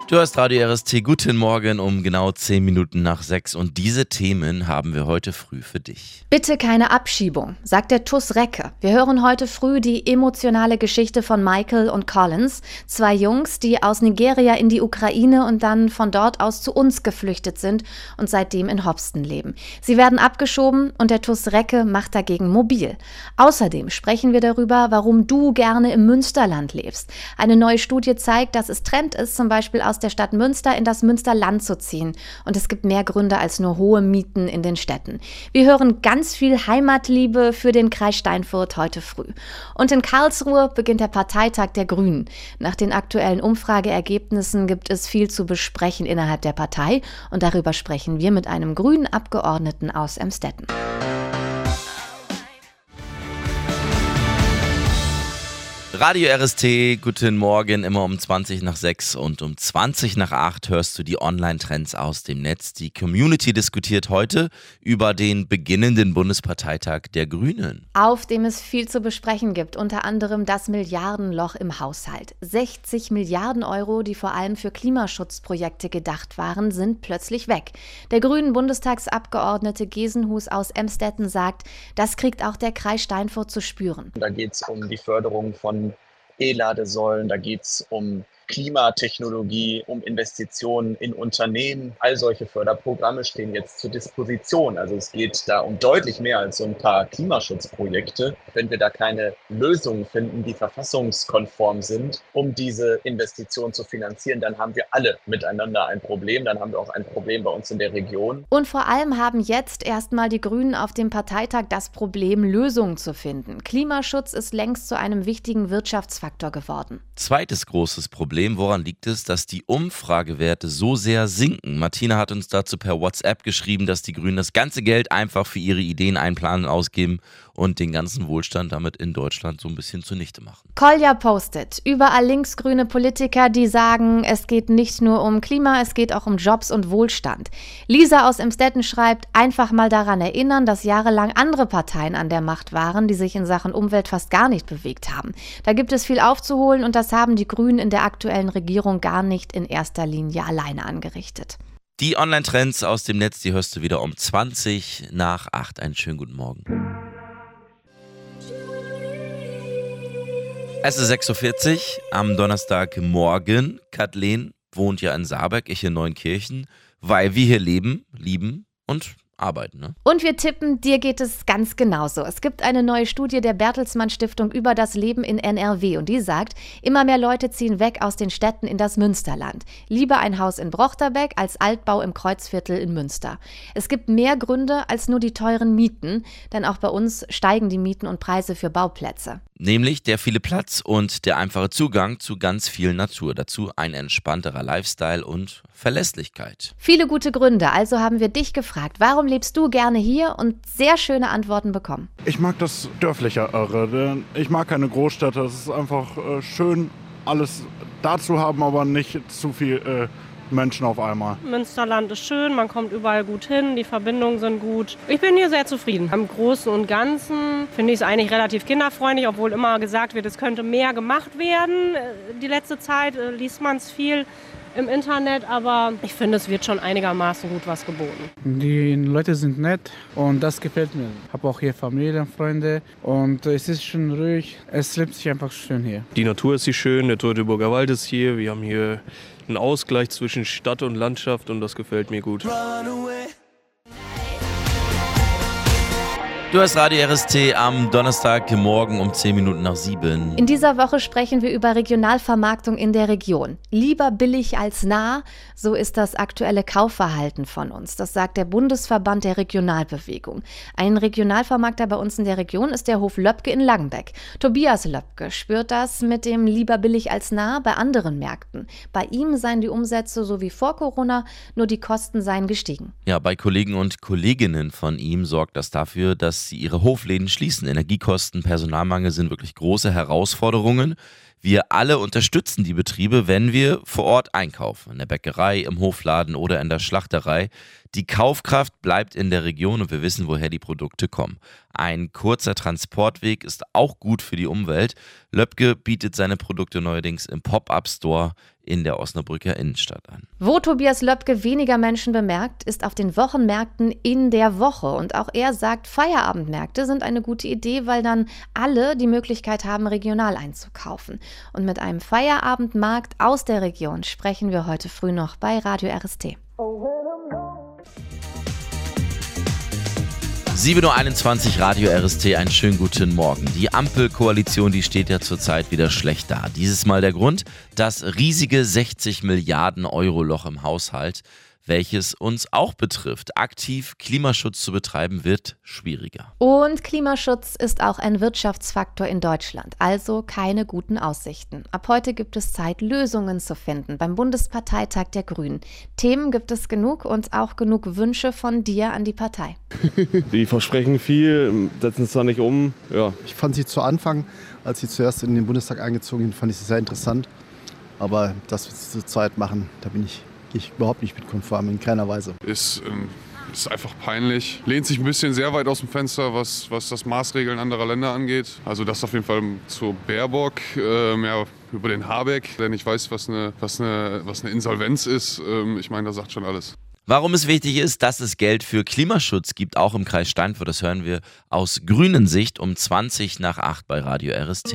Du hörst Radio RST, guten Morgen um genau 10 Minuten nach 6 und diese Themen haben wir heute früh für dich. Bitte keine Abschiebung, sagt der TuS Recke. Wir hören heute früh die emotionale Geschichte von Michael und Collins, zwei Jungs, die aus Nigeria in die Ukraine und dann von dort aus zu uns geflüchtet sind und seitdem in Hopsten leben. Sie werden abgeschoben und der TuS Recke macht dagegen mobil. Außerdem sprechen wir darüber, warum du gerne im Münsterland lebst. Eine neue Studie zeigt, dass es Trend ist, zum Beispiel aus der Stadt Münster in das Münsterland zu ziehen. Und es gibt mehr Gründe als nur hohe Mieten in den Städten. Wir hören ganz viel Heimatliebe für den Kreis Steinfurt heute früh. Und in Karlsruhe beginnt der Parteitag der Grünen. Nach den aktuellen Umfrageergebnissen gibt es viel zu besprechen innerhalb der Partei. Und darüber sprechen wir mit einem grünen Abgeordneten aus Emstetten. Radio RST, guten Morgen, immer um 20 nach 6 und um 20 nach 8 hörst du die Online-Trends aus dem Netz. Die Community diskutiert heute über den beginnenden Bundesparteitag der Grünen. Auf dem es viel zu besprechen gibt, unter anderem das Milliardenloch im Haushalt. 60 Milliarden Euro, die vor allem für Klimaschutzprojekte gedacht waren, sind plötzlich weg. Der grünen Bundestagsabgeordnete Gesenhus aus Emstetten sagt, das kriegt auch der Kreis Steinfurt zu spüren. Da geht es um die Förderung von E-Ladesäulen, da geht es um Klimatechnologie, um Investitionen in Unternehmen. All solche Förderprogramme stehen jetzt zur Disposition. Also es geht da um deutlich mehr als so ein paar Klimaschutzprojekte. Wenn wir da keine Lösungen finden, die verfassungskonform sind, um diese Investitionen zu finanzieren, dann haben wir alle miteinander ein Problem. Dann haben wir auch ein Problem bei uns in der Region. Und vor allem haben jetzt erstmal die Grünen auf dem Parteitag das Problem, Lösungen zu finden. Klimaschutz ist längst zu einem wichtigen Wirtschaftsfaktor geworden. Zweites großes Problem, woran liegt es, dass die Umfragewerte so sehr sinken? Martina hat uns dazu per WhatsApp geschrieben, dass die Grünen das ganze Geld einfach für ihre Ideen einplanen und ausgeben und den ganzen Wohlstand damit in Deutschland so ein bisschen zunichte machen. Kolja postet, überall linksgrüne Politiker, die sagen, es geht nicht nur um Klima, es geht auch um Jobs und Wohlstand. Lisa aus Emstetten schreibt, einfach mal daran erinnern, dass jahrelang andere Parteien an der Macht waren, die sich in Sachen Umwelt fast gar nicht bewegt haben. Da gibt es viel aufzuholen und das haben die Grünen in der aktuellen Regierung gar nicht in erster Linie alleine angerichtet. Die Online-Trends aus dem Netz, die hörst du wieder um 20 nach 8. Einen schönen guten Morgen. Es ist 6.40 Uhr am Donnerstagmorgen. Kathleen wohnt ja in Saarberg, ich in Neunkirchen, weil wir hier leben, lieben und arbeiten, ne? Und wir tippen, dir geht es ganz genauso. Es gibt eine neue Studie der Bertelsmann Stiftung über das Leben in NRW und die sagt, immer mehr Leute ziehen weg aus den Städten in das Münsterland. Lieber ein Haus in Brochterbeck als Altbau im Kreuzviertel in Münster. Es gibt mehr Gründe als nur die teuren Mieten, denn auch bei uns steigen die Mieten und Preise für Bauplätze. Nämlich der viele Platz und der einfache Zugang zu ganz viel Natur. Dazu ein entspannterer Lifestyle und Verlässlichkeit. Viele gute Gründe, also haben wir dich gefragt, warum lebst du gerne hier und sehr schöne Antworten bekommen. Ich mag das Dörflichere. Ich mag keine Großstädte. Es ist einfach schön, alles da zu haben, aber nicht zu viel Menschen auf einmal. Münsterland ist schön, man kommt überall gut hin, die Verbindungen sind gut. Ich bin hier sehr zufrieden. Im Großen und Ganzen finde ich es eigentlich relativ kinderfreundlich, obwohl immer gesagt wird, es könnte mehr gemacht werden. Die letzte Zeit liest man es viel im Internet, aber ich finde, es wird schon einigermaßen gut was geboten. Die Leute sind nett und das gefällt mir. Ich habe auch hier Familie, Freunde und es ist schon ruhig. Es lebt sich einfach schön hier. Die Natur ist hier schön, der Teutoburger Wald ist hier. Wir haben hier einen Ausgleich zwischen Stadt und Landschaft und das gefällt mir gut. Du hörst Radio RST am Donnerstagmorgen um 10 Minuten nach 7. In dieser Woche sprechen wir über Regionalvermarktung in der Region. Lieber billig als nah, so ist das aktuelle Kaufverhalten von uns. Das sagt der Bundesverband der Regionalbewegung. Ein Regionalvermarkter bei uns in der Region ist der Hof Löbke in Langenbeck. Tobias Löbke spürt das mit dem lieber billig als nah bei anderen Märkten. Bei ihm seien die Umsätze so wie vor Corona, nur die Kosten seien gestiegen. Ja, bei Kollegen und Kolleginnen von ihm sorgt das dafür, dass sie ihre Hofläden schließen. Energiekosten, Personalmangel sind wirklich große Herausforderungen. Wir alle unterstützen die Betriebe, wenn wir vor Ort einkaufen, in der Bäckerei, im Hofladen oder in der Schlachterei. Die Kaufkraft bleibt in der Region und wir wissen, woher die Produkte kommen. Ein kurzer Transportweg ist auch gut für die Umwelt. Löbke bietet seine Produkte neuerdings im Pop-Up-Store in der Osnabrücker Innenstadt an. Wo Tobias Löbke weniger Menschen bemerkt, ist auf den Wochenmärkten in der Woche. Und auch er sagt, Feierabendmärkte sind eine gute Idee, weil dann alle die Möglichkeit haben, regional einzukaufen. Und mit einem Feierabendmarkt aus der Region sprechen wir heute früh noch bei Radio RST. 7.21 Uhr Radio RST, einen schönen guten Morgen. Die Ampelkoalition, die steht ja zurzeit wieder schlecht da. Dieses Mal der Grund, das riesige 60 Milliarden Euro Loch im Haushalt, welches uns auch betrifft. Aktiv Klimaschutz zu betreiben wird schwieriger. Und Klimaschutz ist auch ein Wirtschaftsfaktor in Deutschland, also keine guten Aussichten. Ab heute gibt es Zeit, Lösungen zu finden beim Bundesparteitag der Grünen. Themen gibt es genug und auch genug Wünsche von dir an die Partei. Die versprechen viel, setzen es zwar nicht um. Ja. Ich fand sie zu Anfang, als sie zuerst in den Bundestag eingezogen sind, fand ich sie sehr interessant. Aber das, was sie zurzeit machen, da gehe ich überhaupt nicht mit konform, in keiner Weise. Ist einfach peinlich. Lehnt sich ein bisschen sehr weit aus dem Fenster, was das Maßregeln anderer Länder angeht. Also das auf jeden Fall zur Baerbock, mehr über den Habeck, der nicht weiß, was eine Insolvenz ist. Ich meine, das sagt schon alles. Warum es wichtig ist, dass es Geld für Klimaschutz gibt, auch im Kreis Steinfurt, das hören wir aus grünen Sicht um 7:20 bei Radio RST.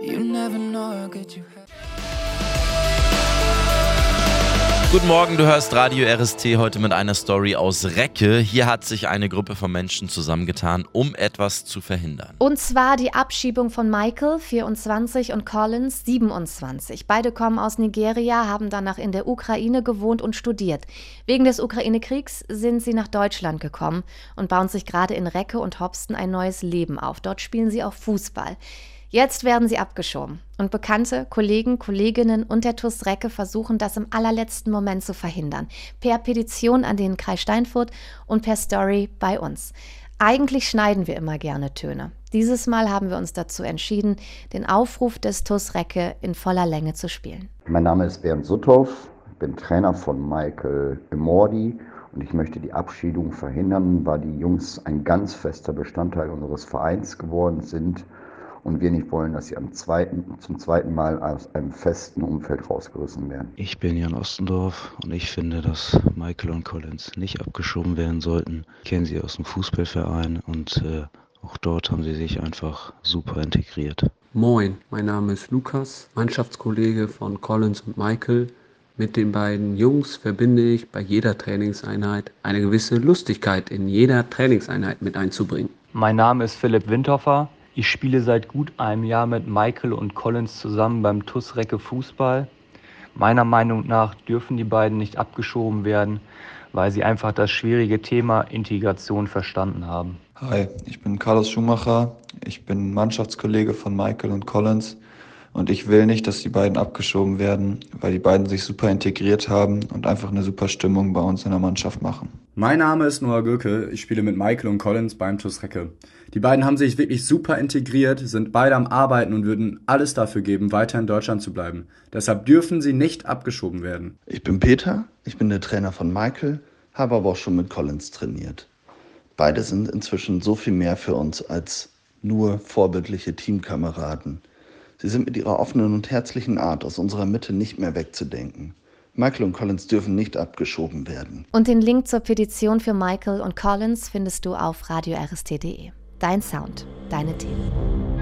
Guten Morgen, du hörst Radio RST heute mit einer Story aus Recke. Hier hat sich eine Gruppe von Menschen zusammengetan, um etwas zu verhindern. Und zwar die Abschiebung von Michael, 24, und Collins, 27. Beide kommen aus Nigeria, haben danach in der Ukraine gewohnt und studiert. Wegen des Ukraine-Kriegs sind sie nach Deutschland gekommen und bauen sich gerade in Recke und Hopsten ein neues Leben auf. Dort spielen sie auch Fußball. Jetzt werden sie abgeschoben und Bekannte, Kollegen, Kolleginnen und der TuS Recke versuchen, das im allerletzten Moment zu verhindern. Per Petition an den Kreis Steinfurt und per Story bei uns. Eigentlich schneiden wir immer gerne Töne. Dieses Mal haben wir uns dazu entschieden, den Aufruf des TuS Recke in voller Länge zu spielen. Mein Name ist Bernd Sutthoff, ich bin Trainer von Michael Immordi und ich möchte die Abschiebung verhindern, weil die Jungs ein ganz fester Bestandteil unseres Vereins geworden sind. Und wir nicht wollen, dass sie zum zweiten Mal aus einem festen Umfeld rausgerissen werden. Ich bin Jan Ostendorf und ich finde, dass Michael und Collins nicht abgeschoben werden sollten. Ich kenne sie aus dem Fußballverein und auch dort haben sie sich einfach super integriert. Moin, mein Name ist Lukas, Mannschaftskollege von Collins und Michael. Mit den beiden Jungs verbinde ich bei jeder Trainingseinheit eine gewisse Lustigkeit in jeder Trainingseinheit mit einzubringen. Mein Name ist Philipp Windhoffer. Ich spiele seit gut einem Jahr mit Michael und Collins zusammen beim TuS Recke Fußball. Meiner Meinung nach dürfen die beiden nicht abgeschoben werden, weil sie einfach das schwierige Thema Integration verstanden haben. Hi, ich bin Carlos Schumacher. Ich bin Mannschaftskollege von Michael und Collins. Und ich will nicht, dass die beiden abgeschoben werden, weil die beiden sich super integriert haben und einfach eine super Stimmung bei uns in der Mannschaft machen. Mein Name ist Noah Gürke, ich spiele mit Michael und Collins beim TuS Recke. Die beiden haben sich wirklich super integriert, sind beide am Arbeiten und würden alles dafür geben, weiter in Deutschland zu bleiben. Deshalb dürfen sie nicht abgeschoben werden. Ich bin Peter, ich bin der Trainer von Michael, habe aber auch schon mit Collins trainiert. Beide sind inzwischen so viel mehr für uns als nur vorbildliche Teamkameraden. Sie sind mit ihrer offenen und herzlichen Art aus unserer Mitte nicht mehr wegzudenken. Michael und Collins dürfen nicht abgeschoben werden. Und den Link zur Petition für Michael und Collins findest du auf radiorst.de. Dein Sound, deine Themen.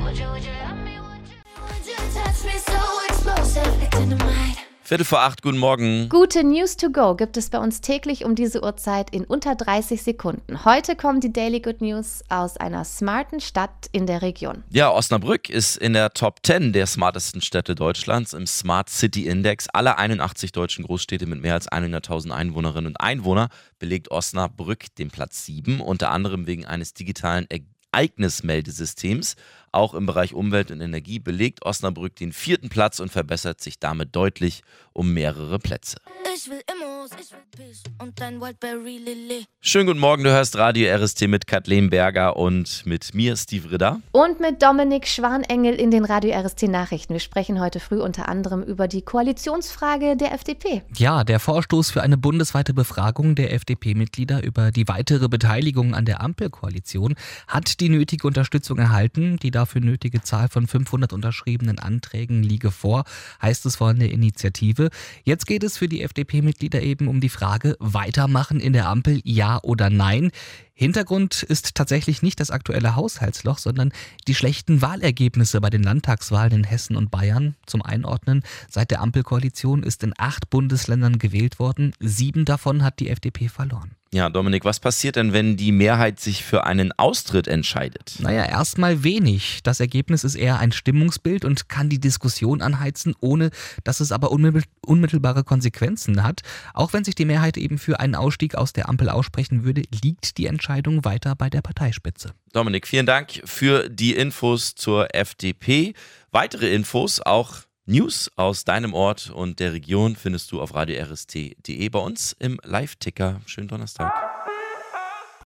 7:45, guten Morgen. Gute News to go gibt es bei uns täglich um diese Uhrzeit in unter 30 Sekunden. Heute kommen die Daily Good News aus einer smarten Stadt in der Region. Ja, Osnabrück ist in der Top 10 der smartesten Städte Deutschlands im Smart City Index. Alle 81 deutschen Großstädte mit mehr als 100.000 Einwohnerinnen und Einwohner belegt Osnabrück den Platz 7, unter anderem wegen eines digitalen Ereignismeldesystems. Auch im Bereich Umwelt und Energie belegt Osnabrück den 4. Platz und verbessert sich damit deutlich um mehrere Plätze. Ich will immer und ein Wildberry Lilly. Schönen guten Morgen, du hörst Radio RST mit Kathleen Berger und mit mir, Steve Ritter. Und mit Dominik Schwanengel in den Radio RST Nachrichten. Wir sprechen heute früh unter anderem über die Koalitionsfrage der FDP. Ja, der Vorstoß für eine bundesweite Befragung der FDP-Mitglieder über die weitere Beteiligung an der Ampelkoalition hat die nötige Unterstützung erhalten. Die dafür nötige Zahl von 500 unterschriebenen Anträgen liege vor, heißt es von der Initiative. Jetzt geht es für die FDP-Mitglieder eben um die Frage, weitermachen in der Ampel, ja oder nein. Hintergrund ist tatsächlich nicht das aktuelle Haushaltsloch, sondern die schlechten Wahlergebnisse bei den Landtagswahlen in Hessen und Bayern. Zum Einordnen, seit der Ampelkoalition ist in 8 Bundesländern gewählt worden. 7 davon hat die FDP verloren. Ja, Dominik, was passiert denn, wenn die Mehrheit sich für einen Austritt entscheidet? Naja, erstmal wenig. Das Ergebnis ist eher ein Stimmungsbild und kann die Diskussion anheizen, ohne dass es aber unmittelbare Konsequenzen hat. Auch wenn sich die Mehrheit eben für einen Ausstieg aus der Ampel aussprechen würde, liegt die Entscheidung weiter bei der Parteispitze. Dominik, vielen Dank für die Infos zur FDP. Weitere Infos, auch News aus deinem Ort und der Region findest du auf radio-rst.de bei uns im Live-Ticker. Schönen Donnerstag.